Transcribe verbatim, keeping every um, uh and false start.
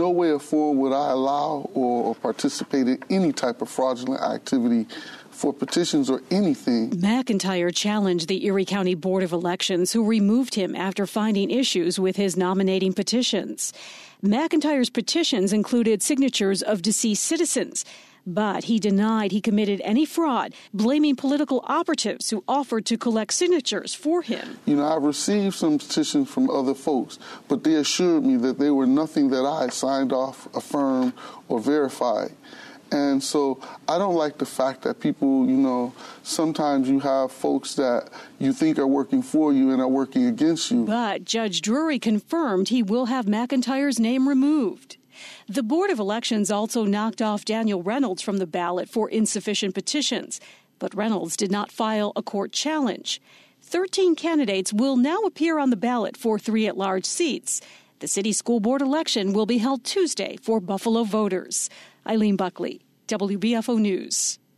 no way or form would I allow or, or participate in any type of fraudulent activity for petitions or anything. McIntyre challenged the Erie County Board of Elections, who removed him after finding issues with his nominating petitions. McIntyre's petitions included signatures of deceased citizens, but he denied he committed any fraud, blaming political operatives who offered to collect signatures for him. You know, I've received some petitions from other folks, but they assured me that they were nothing that I signed off, affirmed, or verified. And so I don't like the fact that people, you know, sometimes you have folks that you think are working for you and are working against you. But Judge Drury confirmed he will have McIntyre's name removed. The Board of Elections also knocked off Daniel Reynolds from the ballot for insufficient petitions, but Reynolds did not file a court challenge. Thirteen candidates will now appear on the ballot for three at-large seats. The city school board election will be held Tuesday for Buffalo voters. Eileen Buckley, W B F O News.